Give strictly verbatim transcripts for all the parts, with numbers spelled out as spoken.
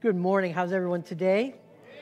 Good morning. How's everyone today?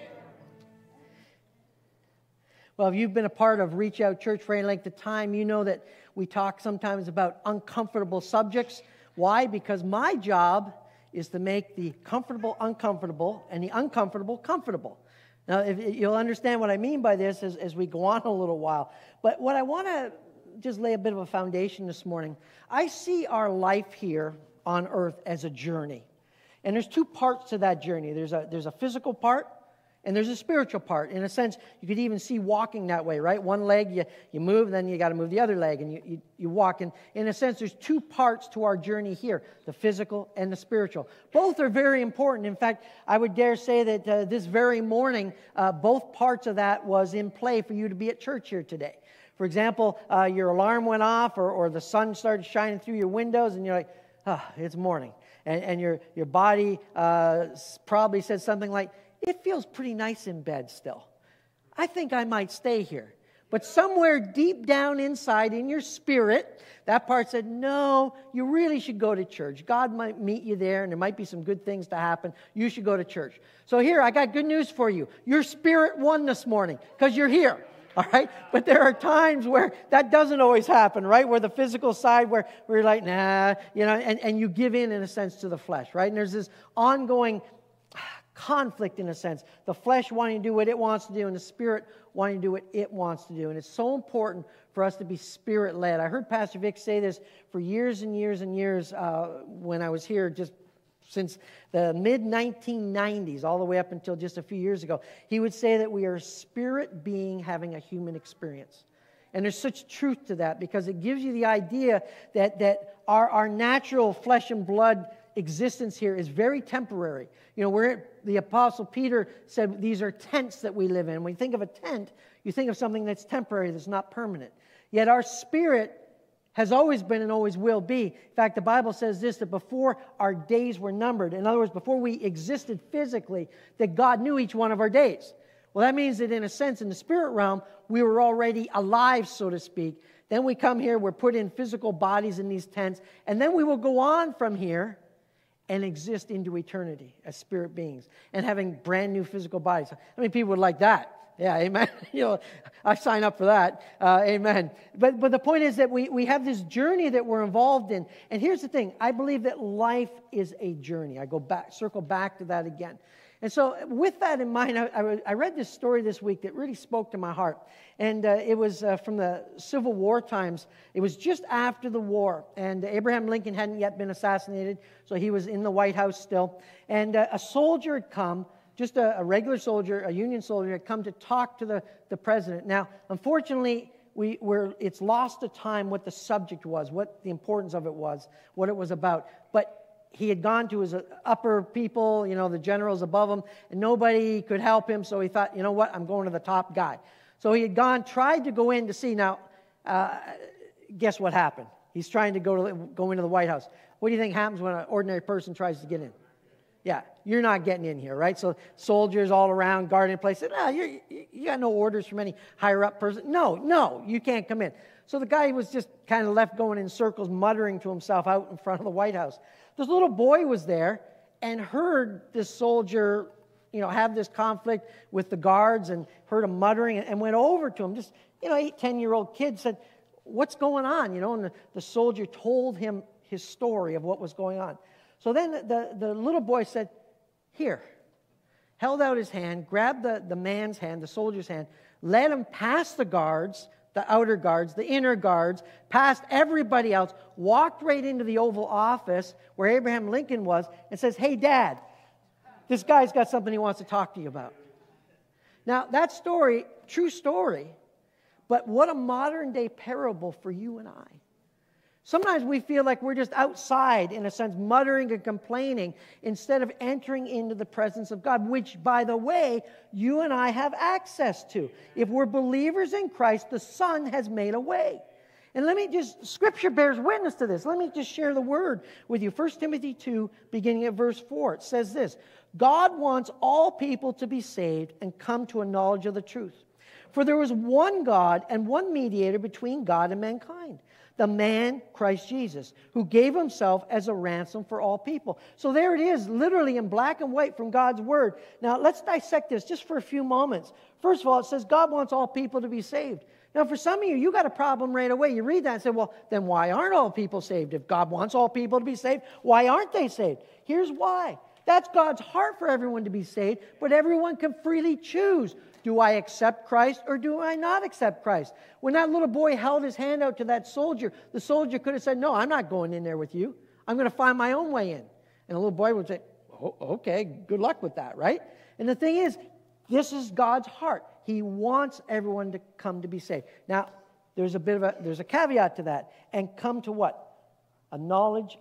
Well, if you've been a part of Reach Out Church for any length of time, you know that we talk sometimes about uncomfortable subjects. Why? Because my job is to make the comfortable uncomfortable and the uncomfortable comfortable. Now, if you'll understand what I mean by this as, as we go on a little while. But what I want to just lay a bit of a foundation this morning. I see our life here on earth as a journey. And there's two parts to that journey. There's a, there's a physical part and there's a spiritual part. In a sense, you could even see walking that way, right? One leg, you, you move, then you got to move the other leg, and you, you, you walk. And in a sense, there's two parts to our journey here, the physical and the spiritual. Both are very important. In fact, I would dare say that uh, this very morning, uh, both parts of that was in play for you to be at church here today. For example, uh, your alarm went off, or, or the sun started shining through your windows, and you're like, ah, oh, it's morning. And, and your, your body uh, probably said something like, it feels pretty nice in bed still. I think I might stay here. But somewhere deep down inside in your spirit, that part said, no, you really should go to church. God might meet you there, and there might be some good things to happen. You should go to church. So here, I got good news for you. Your spirit won this morning because you're here. All right? But there are times where that doesn't always happen, right? Where the physical side, where we're like, nah, you know, and, and you give in, in a sense, to the flesh, right? And there's this ongoing conflict, in a sense. The flesh wanting to do what it wants to do, and the spirit wanting to do what it wants to do. And it's so important for us to be spirit-led. I heard Pastor Vic say this for years and years and years uh, when I was here, just since the mid nineteen nineties, all the way up until just a few years ago. He would say that we are a spirit being having a human experience. And there's such truth to that, because it gives you the idea that, that our, our natural flesh and blood existence here is very temporary. You know, where the Apostle Peter said these are tents that we live in. When you think of a tent, you think of something that's temporary, that's not permanent. Yet our spirit has always been and always will be. In fact, the Bible says this, that before our days were numbered, in other words, before we existed physically, that God knew each one of our days. Well, that means that in a sense, in the spirit realm, we were already alive, so to speak. Then we come here, we're put in physical bodies in these tents, and then we will go on from here and exist into eternity as spirit beings and having brand new physical bodies. How many people would like that? Yeah, amen. You know, I sign up for that. Uh, amen. But but the point is that we, we have this journey that we're involved in. And here's the thing. I believe that life is a journey. I go back, circle back to that again. And so with that in mind, I, I, I read this story this week that really spoke to my heart. And uh, it was uh, from the Civil War times. It was just after the war. And Abraham Lincoln hadn't yet been assassinated, so he was in the White House still. And uh, a soldier had come, just a, a regular soldier, a Union soldier, had come to talk to the, the president. Now, unfortunately, we were it's lost to time what the subject was, what the importance of it was, what it was about. But he had gone to his upper people, you know, the generals above him, and nobody could help him, so he thought, you know what, I'm going to the top guy. So he had gone, tried to go in to see. Now, uh, guess what happened? He's trying to go to go into the White House. What do you think happens when an ordinary person tries to get in? Yeah, you're not getting in here, right? So soldiers all around guarding the place said, no, you're, you got no orders from any higher-up person. No, no, you can't come in. So the guy was just kind of left going in circles, muttering to himself out in front of the White House. This little boy was there and heard this soldier, you know, have this conflict with the guards and heard him muttering and went over to him. Just, you know, eight, ten-year-old kid said, what's going on? You know, and the, the soldier told him his story of what was going on. So then the, the little boy said, here, held out his hand, grabbed the, the man's hand, the soldier's hand, led him past the guards, the outer guards, the inner guards, past everybody else, walked right into the Oval Office where Abraham Lincoln was, and says, hey, Dad, this guy's got something he wants to talk to you about. Now, that story, true story, but what a modern-day parable for you and I. Sometimes we feel like we're just outside, in a sense, muttering and complaining instead of entering into the presence of God, which, by the way, you and I have access to. If we're believers in Christ, the Son has made a way. And let me just, Scripture bears witness to this. Let me just share the word with you. First Timothy two, beginning at verse four, it says this, God wants all people to be saved and come to a knowledge of the truth. For there was one God and one mediator between God and mankind, The man, Christ Jesus, who gave himself as a ransom for all people. So there it is, literally in black and white from God's Word. Now, let's dissect this just for a few moments. First of all, it says God wants all people to be saved. Now, for some of you, you got a problem right away. You read that and say, well, then why aren't all people saved? If God wants all people to be saved, why aren't they saved? Here's why. That's God's heart for everyone to be saved, but everyone can freely choose. Do I accept Christ or do I not accept Christ? When that little boy held his hand out to that soldier, the soldier could have said, no, I'm not going in there with you. I'm going to find my own way in. And the little boy would say, oh, okay, good luck with that, right? And the thing is, this is God's heart. He wants everyone to come to be saved. Now, there's a bit of a, there's a caveat to that. And come to what? A knowledge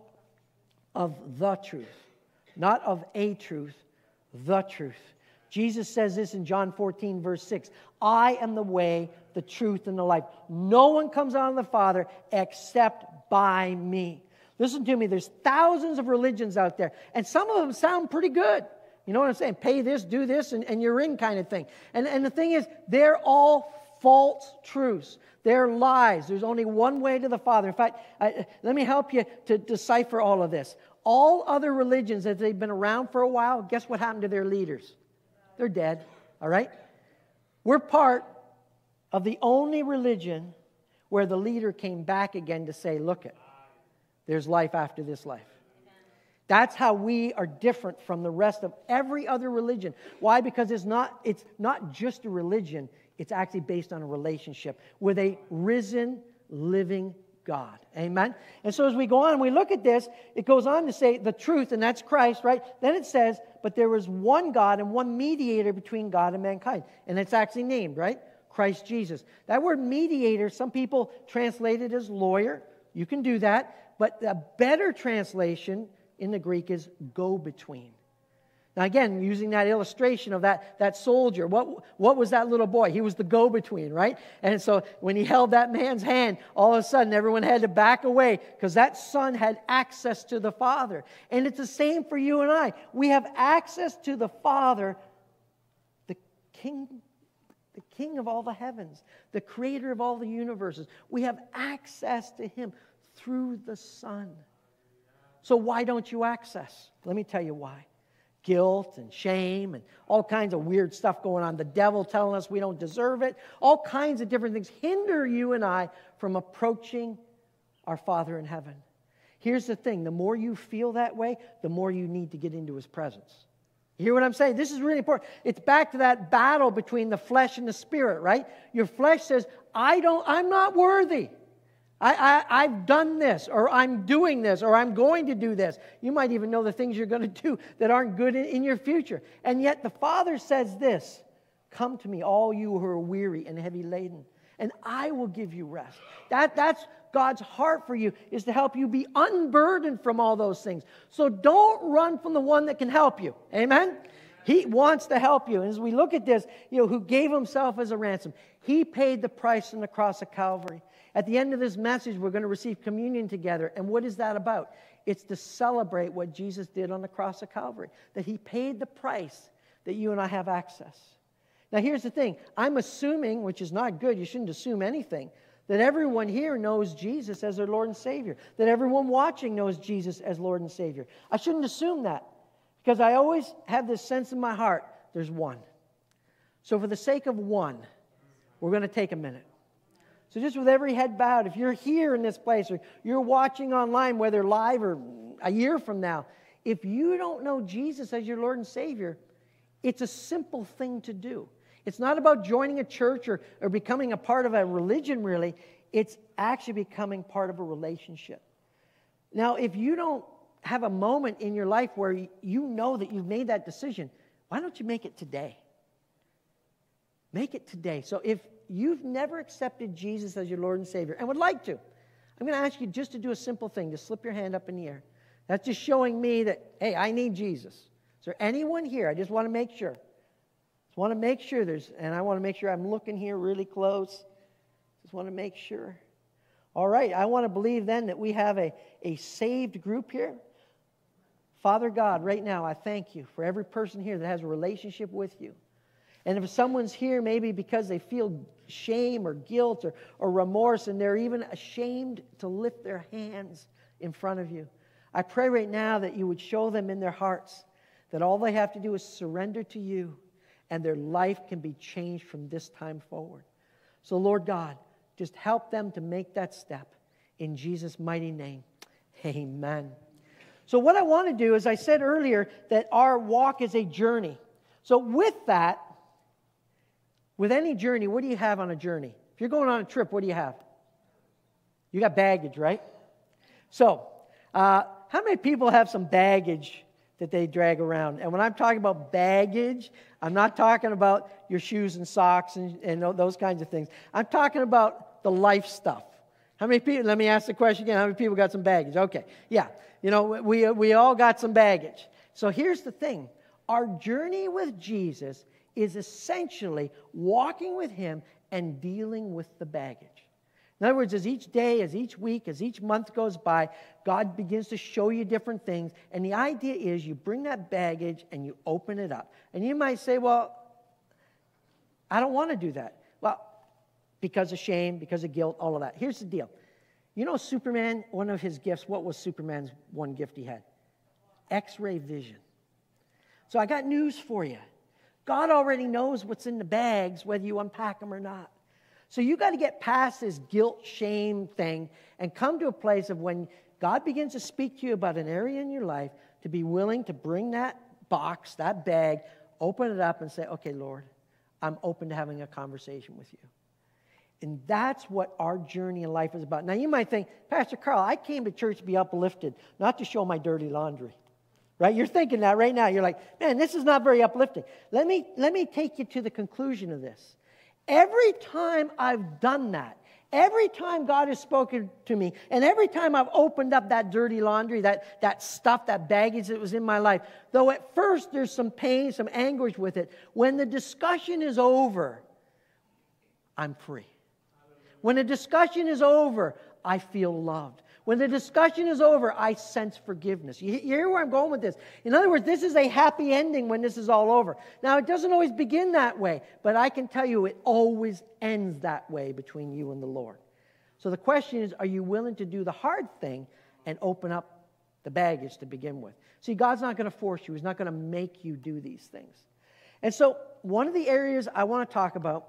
of the truth. Not of a truth, the truth. Jesus says this in John fourteen, verse six. I am the way, the truth, and the life. No one comes out of the Father except by me. Listen to me, there's thousands of religions out there, and some of them sound pretty good. You know what I'm saying? Pay this, do this, and, and you're in kind of thing. And, and the thing is, they're all false truths. They're lies. There's only one way to the Father. In fact, I, let me help you to decipher all of this. All other religions, as they've been around for a while, guess what happened to their leaders? They're dead, all right? We're part of the only religion where the leader came back again to say, look it, there's life after this life. That's how we are different from the rest of every other religion. Why? Because it's not, it's not just a religion. It's actually based on a relationship with a risen, living God. Amen? And so as we go on and we look at this, it goes on to say the truth, and that's Christ, right? Then it says, but there was one God and one mediator between God and mankind. And it's actually named, right? Christ Jesus. That word mediator, some people translate it as lawyer. You can do that. But a better translation in the Greek is go-between. Now again, using that illustration of that, that soldier, what, what was that little boy? He was the go-between, right? And so when he held that man's hand, all of a sudden everyone had to back away because that son had access to the Father. And it's the same for you and I. We have access to the Father, the King, the King of all the heavens, the creator of all the universes. We have access to Him through the Son. So why don't you access? Let me tell you why. Guilt and shame and all kinds of weird stuff going on. The devil telling us we don't deserve it. All kinds of different things hinder you and I from approaching our Father in heaven. Here's the thing. The more you feel that way, the more you need to get into His presence. You hear what I'm saying? This is really important. It's back to that battle between the flesh and the spirit, right? Your flesh says, I don't, I'm not worthy. I, I, I've done this, or I'm doing this, or I'm going to do this. You might even know the things you're going to do that aren't good in, in your future. And yet the Father says this, come to me, all you who are weary and heavy laden, and I will give you rest. That, that's God's heart for you, is to help you be unburdened from all those things. So don't run from the one that can help you. Amen? He wants to help you. And as we look at this, you know, who gave Himself as a ransom. He paid the price on the cross of Calvary. At the end of this message, we're going to receive communion together. And what is that about? It's to celebrate what Jesus did on the cross of Calvary. That He paid the price that you and I have access. Now here's the thing. I'm assuming, which is not good, you shouldn't assume anything, that everyone here knows Jesus as their Lord and Savior. That everyone watching knows Jesus as Lord and Savior. I shouldn't assume that. Because I always have this sense in my heart, there's one. So for the sake of one, we're going to take a minute. So just with every head bowed, if you're here in this place or you're watching online, whether live or a year from now, if you don't know Jesus as your Lord and Savior, it's a simple thing to do. It's not about joining a church or, or becoming a part of a religion, really. It's actually becoming part of a relationship. Now, if you don't have a moment in your life where you know that you've made that decision, why don't you make it today? Make it today. So if you've never accepted Jesus as your Lord and Savior and would like to, I'm going to ask you just to do a simple thing, to slip your hand up in the air. That's just showing me that, hey, I need Jesus. Is there anyone here? I just want to make sure. Just want to make sure there's, and I want to make sure I'm looking here really close. Just want to make sure. All right, I want to believe then that we have a, a saved group here. Father God, right now, I thank you for every person here that has a relationship with you. And if someone's here, maybe because they feel shame or guilt or, or remorse, and they're even ashamed to lift their hands in front of you, I pray right now that you would show them in their hearts that all they have to do is surrender to you, and their life can be changed from this time forward. So, Lord God, just help them to make that step. In Jesus' mighty name, amen. So what I want to do, as I said earlier, that our walk is a journey. So with that, with any journey, what do you have on a journey? If you're going on a trip, what do you have? You got baggage, right? So, uh, how many people have some baggage that they drag around? And when I'm talking about baggage, I'm not talking about your shoes and socks and, and those kinds of things. I'm talking about the life stuff. How many people, let me ask the question again, how many people got some baggage? Okay, yeah, you know, we, we all got some baggage. So here's the thing. Our journey with Jesus is essentially walking with Him and dealing with the baggage. In other words, as each day, as each week, as each month goes by, God begins to show you different things. And the idea is you bring that baggage and you open it up. And you might say, well, I don't want to do that. Well, because of shame, because of guilt, all of that. Here's the deal. You know Superman, one of his gifts, what was Superman's one gift he had? X-ray vision. So I got news for you. God already knows what's in the bags, whether you unpack them or not. So you got to get past this guilt, shame thing and come to a place of when God begins to speak to you about an area in your life, to be willing to bring that box, that bag, open it up and say, okay, Lord, I'm open to having a conversation with you. And that's what our journey in life is about. Now you might think, Pastor Carl, I came to church to be uplifted, not to show my dirty laundry. Right? You're thinking that right now. You're like, man, this is not very uplifting. Let me, let me take you to the conclusion of this. Every time I've done that, every time God has spoken to me, and every time I've opened up that dirty laundry, that, that stuff, that baggage that was in my life, though at first there's some pain, some anguish with it, when the discussion is over, I'm free. When the discussion is over, I feel loved. When the discussion is over, I sense forgiveness. You hear where I'm going with this? In other words, this is a happy ending when this is all over. Now, it doesn't always begin that way, but I can tell you it always ends that way between you and the Lord. So the question is, are you willing to do the hard thing and open up the baggage to begin with? See, God's not going to force you. He's not going to make you do these things. And so one of the areas I want to talk about,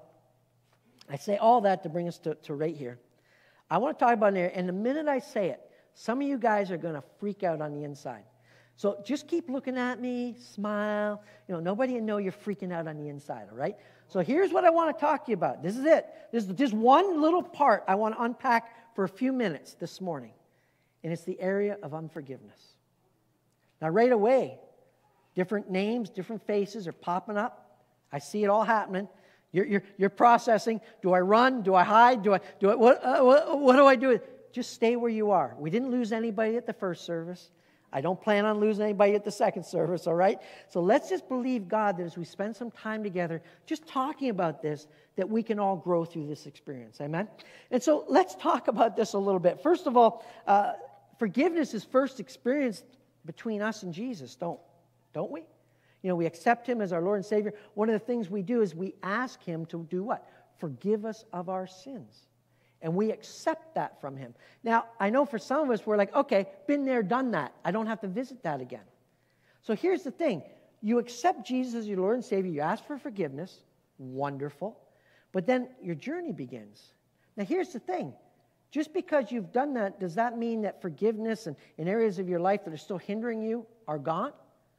I say all that to bring us to, to right here. I want to talk about it, and the minute I say it, some of you guys are going to freak out on the inside. So just keep looking at me, smile. You know, nobody will know you're freaking out on the inside, all right? So here's what I want to talk to you about. This is it. This is just one little part I want to unpack for a few minutes this morning, and it's the area of unforgiveness. Now, right away, different names, different faces are popping up. I see it all happening. You're, you're, you're processing. Do I run? Do I hide? Do I do I, what, uh, what, what do I do? Just stay where you are. We didn't lose anybody at the first service. I don't plan on losing anybody at the second service, all right? So let's just believe God that as we spend some time together just talking about this, that we can all grow through this experience, amen? And so let's talk about this a little bit. First of all, uh, forgiveness is first experienced between us and Jesus, don't, don't we? You know, we accept Him as our Lord and Savior. One of the things we do is we ask Him to do what? Forgive us of our sins. And we accept that from Him. Now, I know for some of us, we're like, okay, been there, done that. I don't have to visit that again. So here's the thing. You accept Jesus as your Lord and Savior. You ask for forgiveness. Wonderful. But then your journey begins. Now, here's the thing. Just because you've done that, does that mean that forgiveness and, and areas of your life that are still hindering you are gone?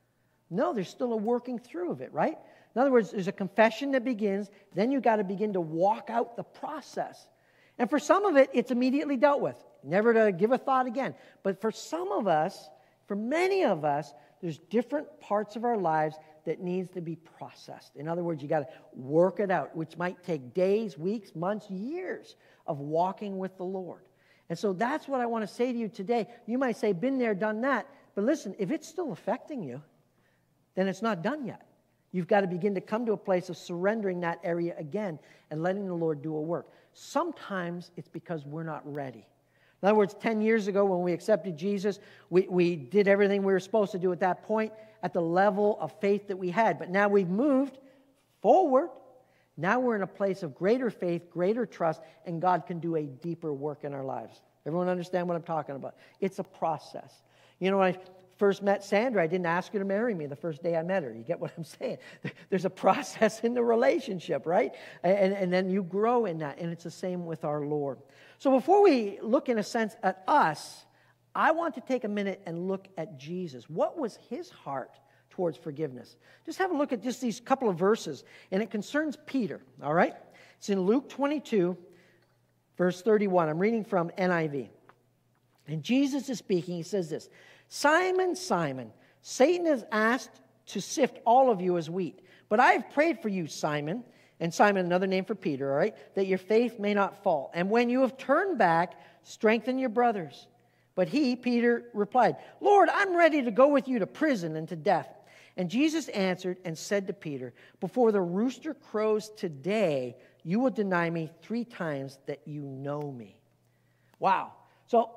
No, there's still a working through of it, right? In other words, there's a confession that begins. Then you've got to begin to walk out the process. And for some of it, it's immediately dealt with. Never to give a thought again. But for some of us, for many of us, there's different parts of our lives that needs to be processed. In other words, you got to work it out, which might take days, weeks, months, years of walking with the Lord. And so that's what I want to say to you today. You might say, been there, done that. But listen, if it's still affecting you, then it's not done yet. You've got to begin to come to a place of surrendering that area again and letting the Lord do a work. Sometimes it's because we're not ready. In other words, ten years ago when we accepted Jesus, we, we did everything we were supposed to do at that point at the level of faith that we had. But now we've moved forward. Now we're in a place of greater faith, greater trust, and God can do a deeper work in our lives. Everyone understand what I'm talking about? It's a process. You know, when I first met Sandra, I didn't ask her to marry me the first day I met her. You get what I'm saying? There's a process in the relationship, right? And, and then you grow in that, and it's the same with our Lord. So before we look, in a sense, at us, I want to take a minute and look at Jesus. What was his heart towards forgiveness? Just have a look at just these couple of verses, and it concerns Peter, all right? It's in Luke twenty-two, verse thirty-one. I'm reading from N I V. And Jesus is speaking. He says this, Simon, Simon, Satan has asked to sift all of you as wheat, but I have prayed for you, Simon, and Simon, another name for Peter, all right, that your faith may not fall. And when you have turned back, strengthen your brothers. But he, Peter, replied, Lord, I'm ready to go with you to prison and to death. And Jesus answered and said to Peter, before the rooster crows today, you will deny me three times that you know me. Wow. So,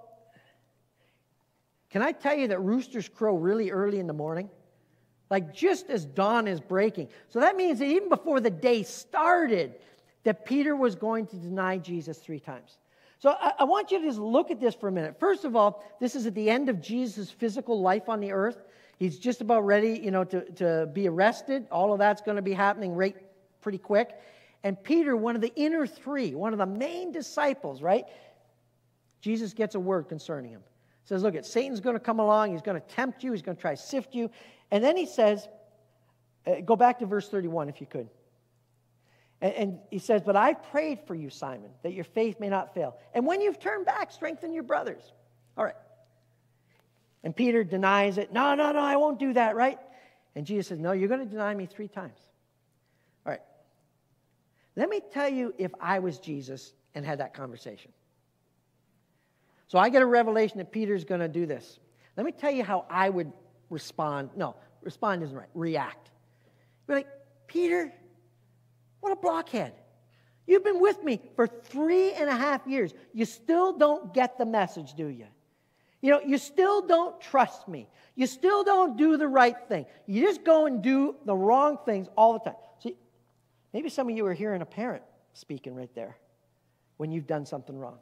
can I tell you that roosters crow really early in the morning? Like just as dawn is breaking. So that means that even before the day started, that Peter was going to deny Jesus three times. So I, I want you to just look at this for a minute. First of all, this is at the end of Jesus' physical life on the earth. He's just about ready, you know, to, to be arrested. All of that's going to be happening right pretty quick. And Peter, one of the inner three, one of the main disciples, right? Jesus gets a word concerning him. Says, look, Satan's going to come along. He's going to tempt you. He's going to try to sift you. And then he says, uh, go back to verse thirty-one if you could. And, and he says, but I've prayed for you, Simon, that your faith may not fail. And when you've turned back, strengthen your brothers. All right. And Peter denies it. No, no, no, I won't do that, right? And Jesus says, no, you're going to deny me three times. All right. Let me tell you if I was Jesus and had that conversation. So I get a revelation that Peter's going to do this. Let me tell you how I would respond. No, respond isn't right. React. Be like, Peter, what a blockhead. You've been with me for three and a half years. You still don't get the message, do you? You know, you still don't trust me. You still don't do the right thing. You just go and do the wrong things all the time. See, maybe some of you are hearing a parent speaking right there when you've done something wrong.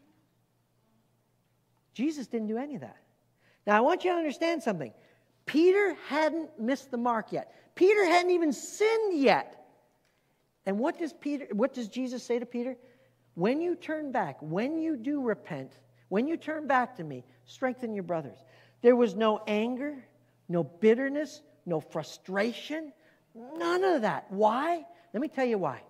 Jesus didn't do any of that. Now, I want you to understand something. Peter hadn't missed the mark yet. Peter hadn't even sinned yet. And what does Peter, what does Jesus say to Peter? When you turn back, when you do repent, when you turn back to me, strengthen your brothers. There was no anger, no bitterness, no frustration, none of that. Why? Let me tell you why.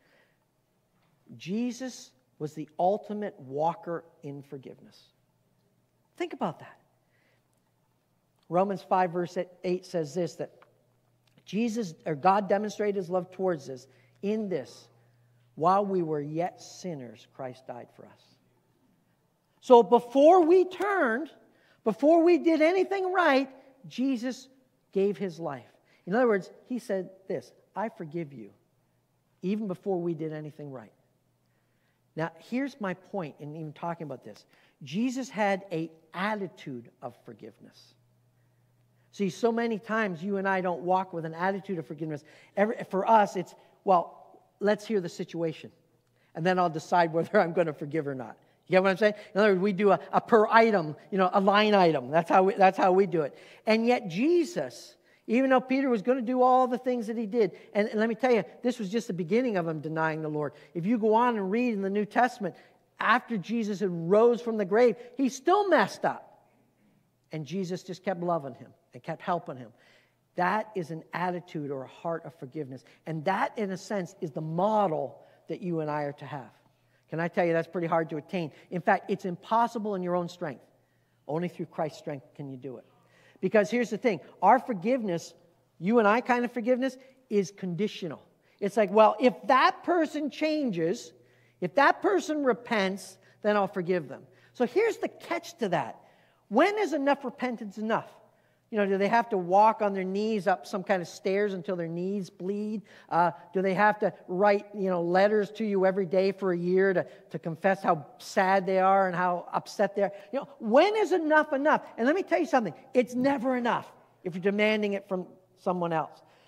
Jesus was the ultimate walker in forgiveness. Think about that. Romans five verse eight says this, that Jesus, or God demonstrated his love towards us in this, while we were yet sinners, Christ died for us. So before we turned, before we did anything right, Jesus gave his life. In other words, he said this, I forgive you, even before we did anything right. Now, here's my point in even talking about this. Jesus had an attitude of forgiveness. See, so many times you and I don't walk with an attitude of forgiveness. Every, for us, it's, well, let's hear the situation, and then I'll decide whether I'm going to forgive or not. You get what I'm saying? In other words, we do a, a per item, you know, a line item. That's how we, that's how we do it. And yet Jesus, even though Peter was going to do all the things that he did, and, and let me tell you, this was just the beginning of him denying the Lord. If you go on and read in the New Testament, after Jesus had rose from the grave, he still messed up. And Jesus just kept loving him and kept helping him. That is an attitude or a heart of forgiveness. And that, in a sense, is the model that you and I are to have. Can I tell you that's pretty hard to attain? In fact, it's impossible in your own strength. Only through Christ's strength can you do it. Because here's the thing. Our forgiveness, you and I kind of forgiveness, is conditional. It's like, well, if that person changes, if that person repents, then I'll forgive them. So here's the catch to that. When is enough repentance enough? You know, do they have to walk on their knees up some kind of stairs until their knees bleed? Uh, do they have to write, you know, letters to you every day for a year to, to confess how sad they are and how upset they are? You know, when is enough enough? And let me tell you something. It's never enough if you're demanding it from someone else.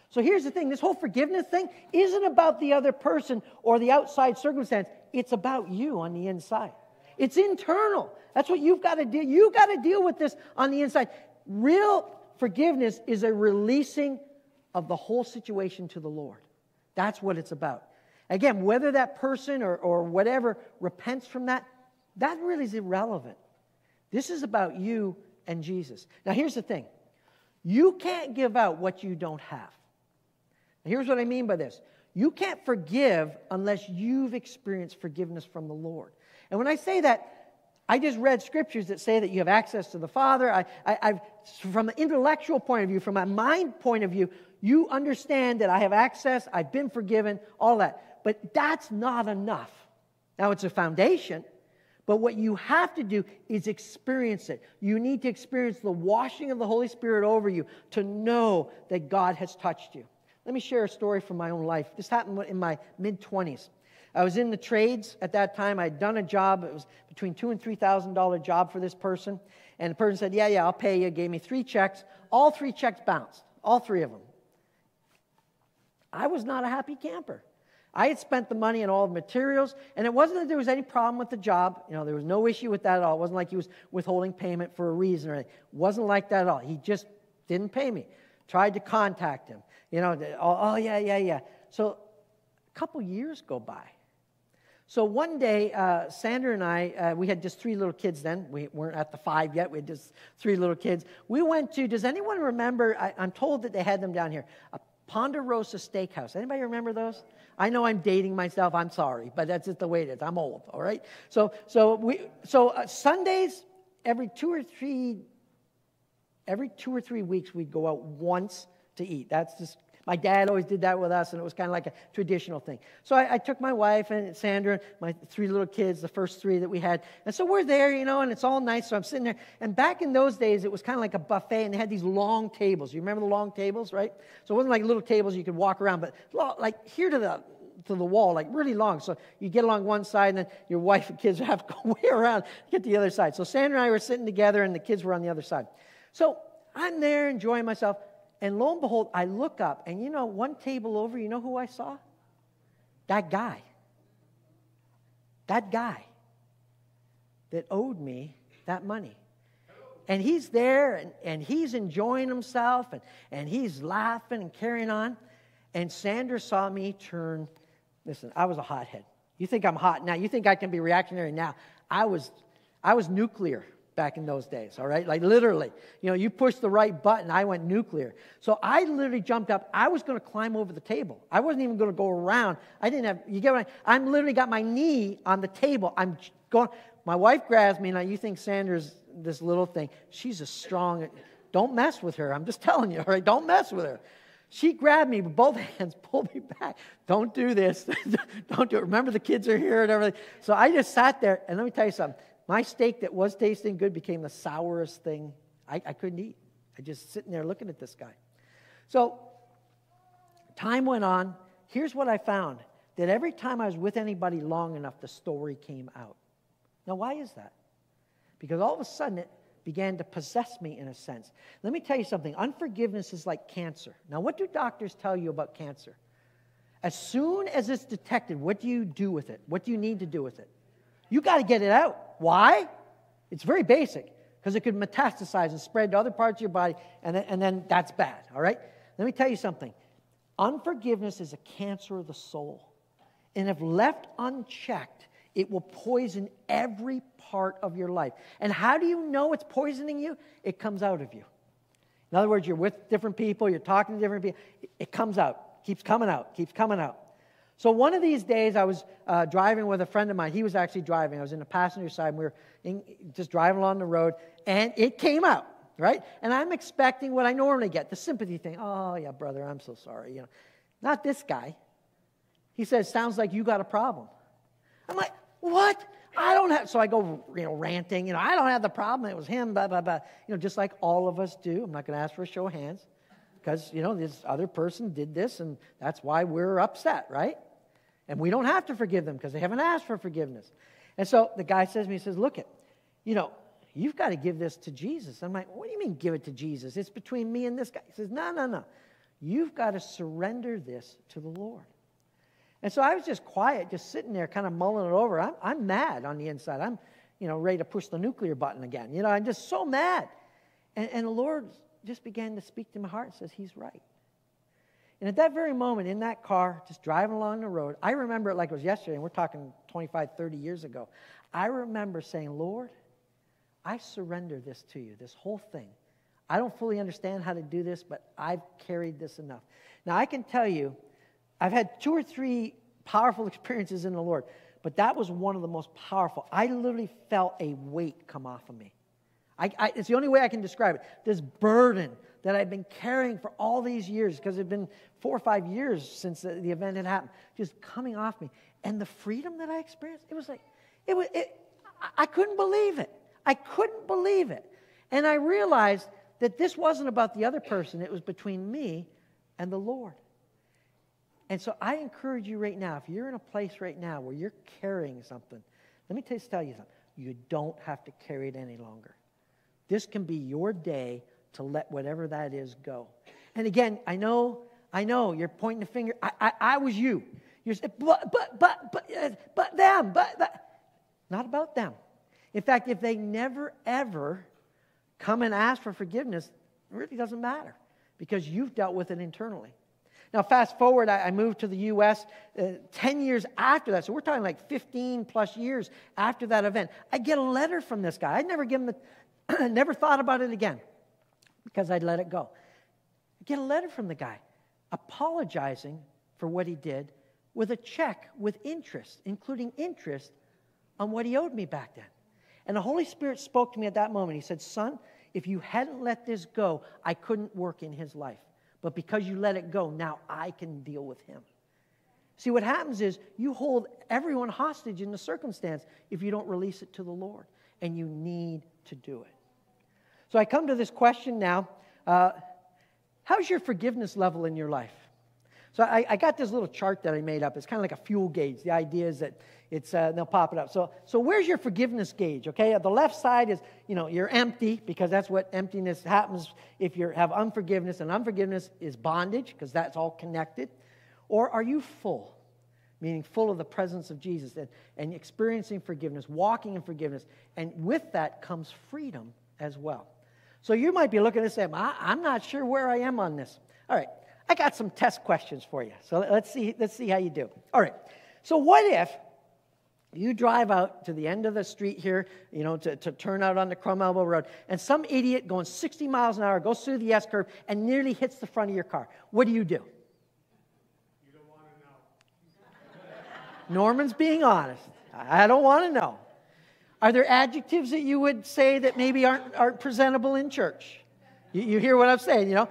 So here's the thing. This whole forgiveness thing isn't about the other person or the outside circumstance. It's about you on the inside. It's internal. That's what you've got to do. You've got to deal with this on the inside. Real forgiveness is a releasing of the whole situation to the Lord. That's what it's about. Again, whether that person or, or whatever repents from that, that really is irrelevant. This is about you and Jesus. Now, here's the thing. You can't give out what you don't have. Now, here's what I mean by this. You can't forgive unless you've experienced forgiveness from the Lord. And when I say that, I just read scriptures that say that you have access to the Father. I, I, I've, from an intellectual point of view, from a mind point of view, you understand that I have access, I've been forgiven, all that. But that's not enough. Now, it's a foundation, but what you have to do is experience it. You need to experience the washing of the Holy Spirit over you to know that God has touched you. Let me share a story from my own life. This happened in my mid-twenties. I was in the trades at that time. I had done a job. It was between two and three thousand dollar job for this person. And the person said, "Yeah, yeah, I'll pay you." Gave me three checks. All three checks bounced. All three of them. I was not a happy camper. I had spent the money on all the materials, and it wasn't that there was any problem with the job. You know, there was no issue with that at all. It wasn't like he was withholding payment for a reason or anything. It wasn't like that at all. He just didn't pay me. Tried to contact him. You know, oh, oh yeah, yeah, yeah. So a couple years go by. So one day, uh, Sandra and I, uh, we had just three little kids then. We weren't at the five yet. We had just three little kids. We went to, does anyone remember, I, I'm told that they had them down here, a Ponderosa Steakhouse. Anybody remember those? I know I'm dating myself. I'm sorry, but that's just the way it is. I'm old, all right? So so we so uh, Sundays, every two or three, every two or three weeks, we'd go out once to eat. That's just, my dad always did that with us, and it was kind of like a traditional thing. So I, I took my wife and Sandra, my three little kids, the first three that we had. And so we're there, you know, and it's all nice. So I'm sitting there. And back in those days, it was kind of like a buffet, and they had these long tables. You remember the long tables, right? So it wasn't like little tables you could walk around, but like here to the to the wall, like really long. So you get along one side, and then your wife and kids have to go way around to get to the other side. So Sandra and I were sitting together, and the kids were on the other side. So I'm there enjoying myself. And lo and behold, I look up, and you know, one table over, you know who I saw? That guy. That guy that owed me that money. And he's there, and, and he's enjoying himself, and, and he's laughing and carrying on. And Sandra saw me turn. Listen, I was a hothead. You think I'm hot now. You think I can be reactionary now. I was, I was nuclear back in those days, all right? Like literally, you know, you push the right button, I went nuclear. So I literally jumped up. I was going to climb over the table. I wasn't even going to go around. I didn't have, you get what I, I'm literally got my knee on the table. I'm going, my wife grabs me. Now you think Sandra's this little thing. She's a strong, don't mess with her. I'm just telling you, all right? Don't mess with her. She grabbed me with both hands, pulled me back. Don't do this. Don't do it. Remember the kids are here and everything. So I just sat there, and let me tell you something. My steak that was tasting good became the sourest thing I, I couldn't eat. I just sitting there looking at this guy. So time went on. Here's what I found. That every time I was with anybody long enough, the story came out. Now, why is that? Because all of a sudden it began to possess me in a sense. Let me tell you something. Unforgiveness is like cancer. Now, what do doctors tell you about cancer? As soon as it's detected, what do you do with it? What do you need to do with it? You got to get it out. Why? It's very basic, because it could metastasize and spread to other parts of your body, and then, and then that's bad, all right? Let me tell you something. Unforgiveness is a cancer of the soul, and if left unchecked, it will poison every part of your life. And how do you know it's poisoning you? It comes out of you. In other words, you're with different people, you're talking to different people, it comes out, keeps coming out, keeps coming out. So one of these days, I was uh, driving with a friend of mine. He was actually driving. I was in the passenger side, and we were in, just driving along the road, and it came out, right? And I'm expecting what I normally get, the sympathy thing. Oh, yeah, brother, I'm so sorry. You know, not this guy. He says, sounds like you got a problem. I'm like, what? I don't have, so I go, you know, ranting, you know, I don't have the problem. It was him, blah, blah, blah. You know, just like all of us do. I'm not going to ask for a show of hands because, you know, this other person did this, and that's why we're upset, right? And we don't have to forgive them because they haven't asked for forgiveness. And so the guy says to me, he says, look it, you know, you've got to give this to Jesus. I'm like, what do you mean give it to Jesus? It's between me and this guy. He says, no, no, no. You've got to surrender this to the Lord. And so I was just quiet, just sitting there kind of mulling it over. I'm, I'm mad on the inside. I'm, you know, ready to push the nuclear button again. You know, I'm just so mad. And, and the Lord just began to speak to my heart and says, he's right. And at that very moment, in that car, just driving along the road, I remember it like it was yesterday, and we're talking twenty-five, thirty years ago. I remember saying, Lord, I surrender this to you, this whole thing. I don't fully understand how to do this, but I've carried this enough. Now, I can tell you, I've had two or three powerful experiences in the Lord, but that was one of the most powerful. I literally felt a weight come off of me. I, I, it's the only way I can describe it. This burden that I've been carrying for all these years, because it's been four or five years since the, the event had happened, just coming off me. And the freedom that I experienced, it was like, it was, it, I couldn't believe it. I couldn't believe it. And I realized that this wasn't about the other person. It was between me and the Lord. And so I encourage you right now, if you're in a place right now where you're carrying something, let me just tell you something. You don't have to carry it any longer. This can be your day to let whatever that is go. And again, I know, I know, you're pointing the finger. I, I, I was you. You're saying, but, but, but, but, uh, but them, but, but. Not about them. In fact, if they never, ever come and ask for forgiveness, it really doesn't matter because you've dealt with it internally. Now, fast forward, I, I moved to the U S uh, ten years after that. So we're talking like fifteen plus years after that event. I get a letter from this guy. I'd never given the, never thought about it again because I'd let it go. I get a letter from the guy apologizing for what he did with a check with interest, including interest on what he owed me back then. And the Holy Spirit spoke to me at that moment. He said, son, if you hadn't let this go, I couldn't work in his life. But because you let it go, now I can deal with him. See, what happens is you hold everyone hostage in the circumstance if you don't release it to the Lord. And you need to do it. So I come to this question now. Uh, how's your forgiveness level in your life? So I, I got this little chart that I made up. It's kind of like a fuel gauge. The idea is that it's uh, they'll pop it up. So so where's your forgiveness gauge? Okay, the left side is, you know, you're empty because that's what emptiness happens if you have unforgiveness, and unforgiveness is bondage because that's all connected. Or are you full, meaning full of the presence of Jesus and, and experiencing forgiveness, walking in forgiveness, and with that comes freedom as well. So you might be looking at this and saying, I'm not sure where I am on this. All right. I got some test questions for you. So let's see, let's see how you do. All right. So what if you drive out to the end of the street here, you know, to, to turn out on the Crum Elbow Road, and some idiot going sixty miles an hour goes through the S-curve and nearly hits the front of your car? What do you do? You don't want to know. Norman's being honest. I don't want to know. Are there adjectives that you would say that maybe aren't, aren't presentable in church? You, you hear what I'm saying, you know?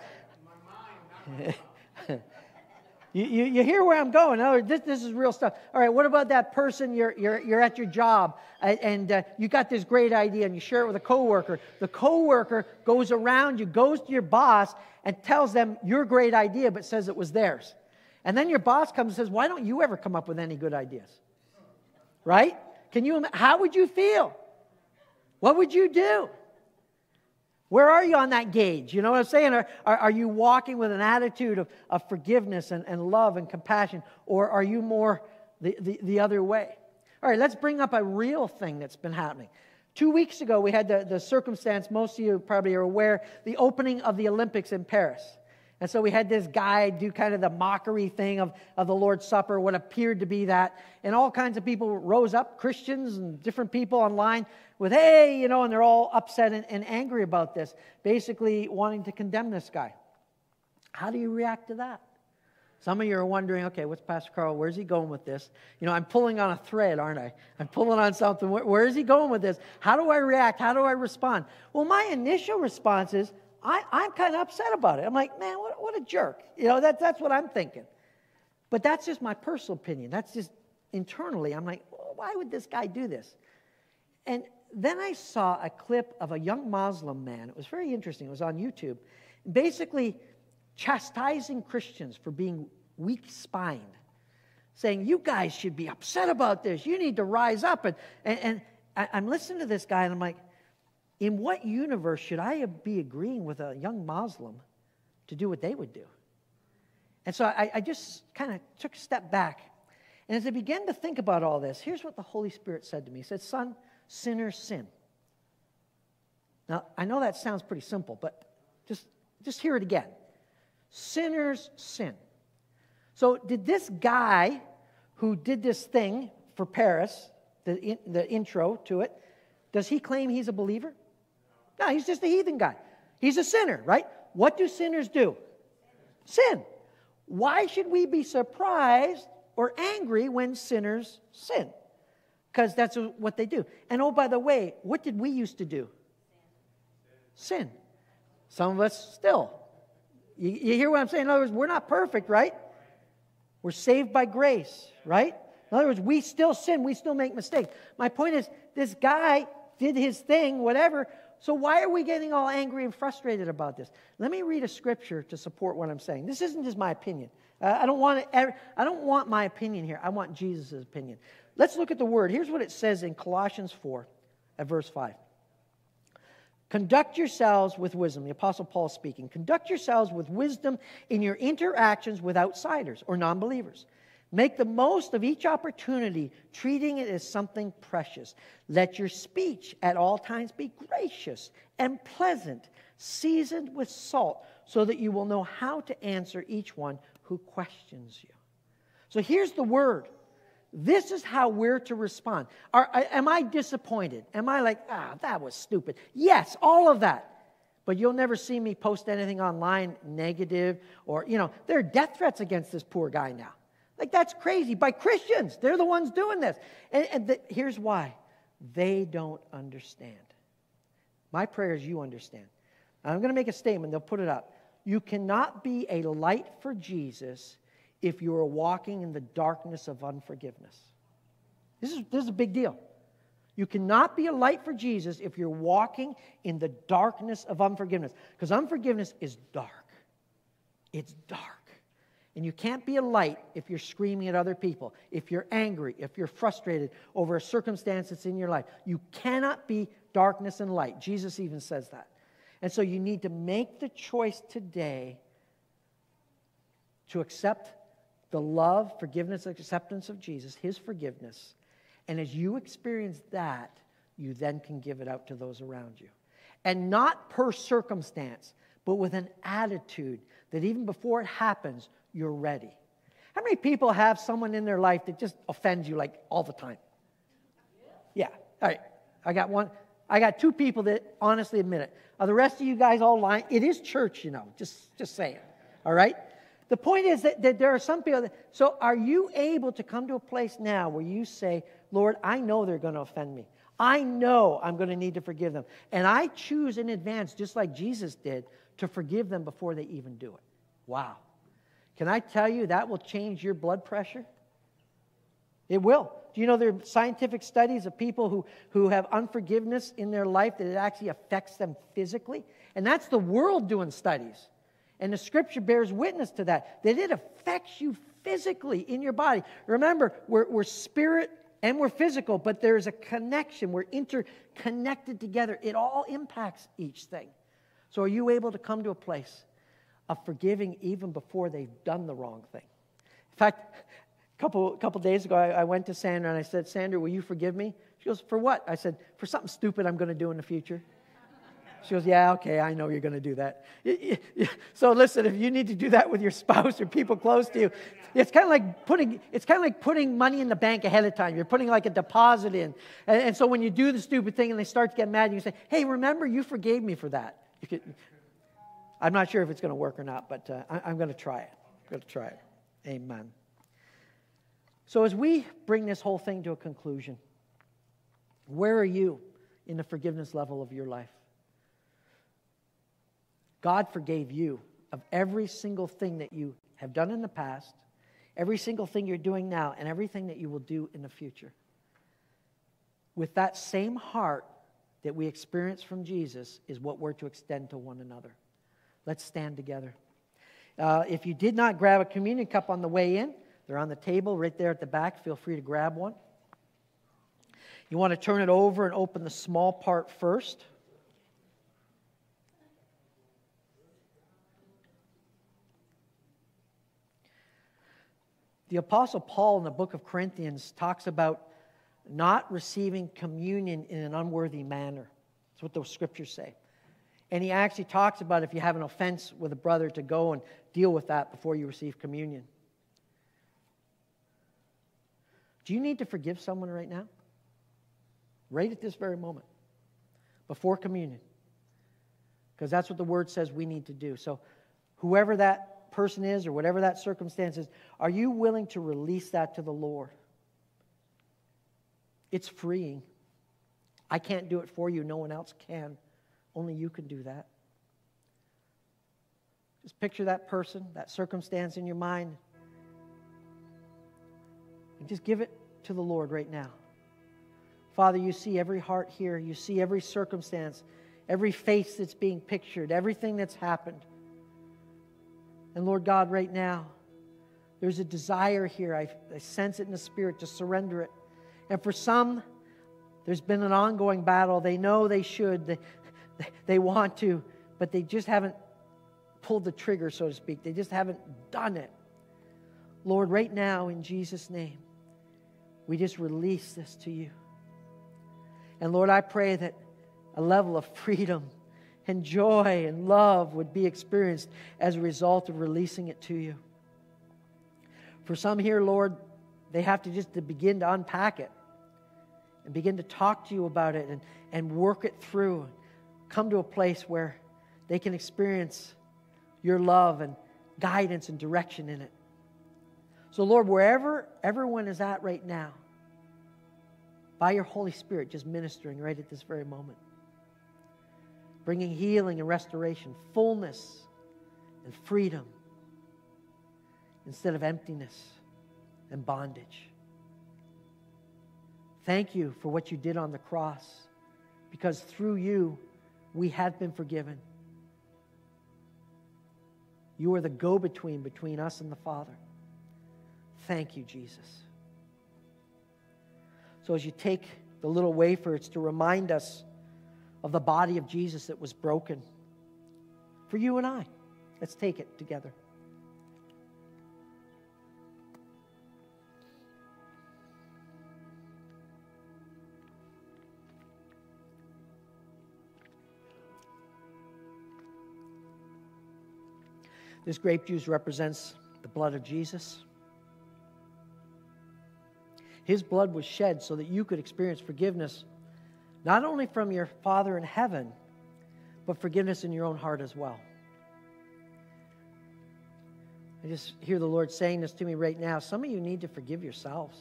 you, you, you hear where I'm going. Oh, this, this is real stuff. All right, what about that person, you're, you're, you're at your job, and, and uh, you got this great idea, and you share it with a coworker. The coworker goes around you, goes to your boss, and tells them your great idea, but says it was theirs. And then your boss comes and says, why don't you ever come up with any good ideas? Right? Can you? How would you feel? What would you do? Where are you on that gauge? You know what I'm saying? Are, are, are you walking with an attitude of, of forgiveness and, and love and compassion? Or are you more the, the, the other way? All right, let's bring up a real thing that's been happening. Two weeks ago, we had the, the circumstance, most of you probably are aware, the opening of the Olympics in Paris. And so we had this guy do kind of the mockery thing of, of the Lord's Supper, what appeared to be that. And all kinds of people rose up, Christians and different people online, with, hey, you know, and they're all upset and, and angry about this, basically wanting to condemn this guy. How do you react to that? Some of you are wondering, okay, what's Pastor Carl, where's he going with this? You know, I'm pulling on a thread, aren't I? I'm pulling on something. Where, where is he going with this? How do I react? How do I respond? Well, my initial response is, I, I'm kind of upset about it. I'm like, man, what, what a jerk. You know, that, that's what I'm thinking. But that's just my personal opinion. That's just internally. I'm like, well, why would this guy do this? And then I saw a clip of a young Muslim man. It was very interesting. It was on YouTube. Basically chastising Christians for being weak-spined. Saying, you guys should be upset about this. You need to rise up. And, and, and I, I'm listening to this guy, and I'm like, in what universe should I be agreeing with a young Muslim to do what they would do? And so I, I just kind of took a step back. And as I began to think about all this, here's what the Holy Spirit said to me. He said, son, sinners sin. Now, I know that sounds pretty simple, but just, just hear it again. Sinners sin. So did this guy who did this thing for Paris, the, in, the intro to it, does he claim he's a believer? No, he's just a heathen guy. He's a sinner, right? What do sinners do? Sin. Why should we be surprised or angry when sinners sin? Because that's what they do. And oh, by the way, what did we used to do? Sin. Some of us still. You, you hear what I'm saying? In other words, we're not perfect, right? We're saved by grace, right? In other words, we still sin. We still make mistakes. My point is, this guy did his thing, whatever. So why are we getting all angry and frustrated about this? Let me read a scripture to support what I'm saying. This isn't just my opinion. Uh, I don't want to, I don't want my opinion here. I want Jesus' opinion. Let's look at the word. Here's what it says in Colossians four at verse five. Conduct yourselves with wisdom. The Apostle Paul speaking. Conduct yourselves with wisdom in your interactions with outsiders or non-believers. Make the most of each opportunity, treating it as something precious. Let your speech at all times be gracious and pleasant, seasoned with salt, so that you will know how to answer each one who questions you. So here's the word. This is how we're to respond. Are, am I disappointed? Am I like, ah, that was stupid? Yes, all of that. But you'll never see me post anything online negative or, you know, there are death threats against this poor guy now. Like, that's crazy. By Christians. They're the ones doing this. And, and the, here's why. They don't understand. My prayer is you understand. I'm going to make a statement. They'll put it up. You cannot be a light for Jesus if you are walking in the darkness of unforgiveness. This is, this is a big deal. You cannot be a light for Jesus if you're walking in the darkness of unforgiveness. Because unforgiveness is dark. It's dark. And you can't be a light if you're screaming at other people, if you're angry, if you're frustrated over a circumstance that's in your life. You cannot be darkness and light. Jesus even says that. And so you need to make the choice today to accept the love, forgiveness, acceptance of Jesus, His forgiveness. And as you experience that, you then can give it out to those around you. And not per circumstance, but with an attitude that even before it happens, you're ready. How many people have someone in their life that just offends you like all the time? Yeah. All right. I got one. I got two people that honestly admit it. Are the rest of you guys all lying? It is church, you know. Just, just saying. All right? The point is that, that there are some people that, so are you able to come to a place now where you say, Lord, I know they're going to offend me. I know I'm going to need to forgive them. And I choose in advance, just like Jesus did, to forgive them before they even do it. Wow. Can I tell you that will change your blood pressure? It will. Do you know there are scientific studies of people who, who have unforgiveness in their life that it actually affects them physically? And that's the world doing studies. And the Scripture bears witness to that, that it affects you physically in your body. Remember, we're, we're spirit and we're physical, but there's a connection. We're interconnected together. It all impacts each thing. So are you able to come to a place of forgiving even before they've done the wrong thing? In fact, a couple, couple days ago, I, I went to Sandra and I said, Sandra, will you forgive me? She goes, for what? I said, for something stupid I'm going to do in the future. She goes, yeah, okay, I know you're going to do that. So listen, if you need to do that with your spouse or people close to you, it's kind of like putting it's kind of like putting money in the bank ahead of time. You're putting like a deposit in. And, and so when you do the stupid thing and they start to get mad, you say, hey, remember, you forgave me for that. You could, I'm not sure if it's going to work or not, but uh, I, I'm going to try it. I'm going to try it. Amen. So as we bring this whole thing to a conclusion, where are you in the forgiveness level of your life? God forgave you of every single thing that you have done in the past, every single thing you're doing now, and everything that you will do in the future. With that same heart that we experience from Jesus is what we're to extend to one another. Let's stand together. Uh, if you did not grab a communion cup on the way in, they're on the table right there at the back. Feel free to grab one. You want to turn it over and open the small part first. The Apostle Paul in the book of Corinthians talks about not receiving communion in an unworthy manner. That's what the scriptures say. And he actually talks about if you have an offense with a brother to go and deal with that before you receive communion. Do you need to forgive someone right now? Right at this very moment. Before communion. Because that's what the Word says we need to do. So whoever that person is or whatever that circumstance is, are you willing to release that to the Lord? It's freeing. I can't do it for you. No one else can. Only you can do that. Just picture that person, that circumstance in your mind. And just give it to the Lord right now. Father, you see every heart here. You see every circumstance, every face that's being pictured, everything that's happened. And Lord God, right now, there's a desire here. I, I sense it in the Spirit to surrender it. And for some, there's been an ongoing battle. They know they should. They, they want to, but they just haven't pulled the trigger, so to speak. They just haven't done it. Lord, right now, in Jesus' name, we just release this to you. And Lord, I pray that a level of freedom and joy and love would be experienced as a result of releasing it to you. For some here, Lord, they have to just to begin to unpack it and begin to talk to you about it and, and work it through. Come to a place where they can experience your love and guidance and direction in it. So Lord, wherever everyone is at right now, by your Holy Spirit just ministering right at this very moment, bringing healing and restoration, fullness and freedom instead of emptiness and bondage. Thank you for what you did on the cross, because through you we have been forgiven. You are the go-between between us and the Father. Thank you, Jesus. So as you take the little wafer, it's to remind us of the body of Jesus that was broken for you and I. Let's take it together. This grape juice represents the blood of Jesus. His blood was shed so that you could experience forgiveness, not only from your Father in heaven, but forgiveness in your own heart as well. I just hear the Lord saying this to me right now. Some of you need to forgive yourselves.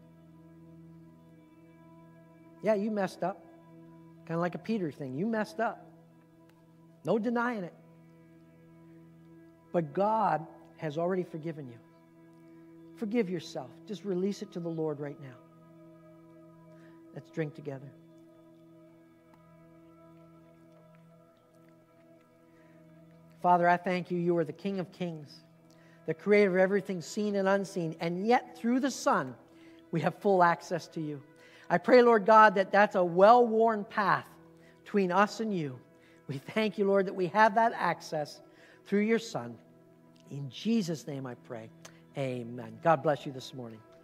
Yeah, you messed up. Kind of like a Peter thing. You messed up. No denying it. But God has already forgiven you. Forgive yourself. Just release it to the Lord right now. Let's drink together. Father, I thank you. You are the King of Kings, the creator of everything seen and unseen, and yet through the Son, we have full access to you. I pray, Lord God, that that's a well-worn path between us and you. We thank you, Lord, that we have that access through your Son. In Jesus' name I pray. Amen. God bless you this morning.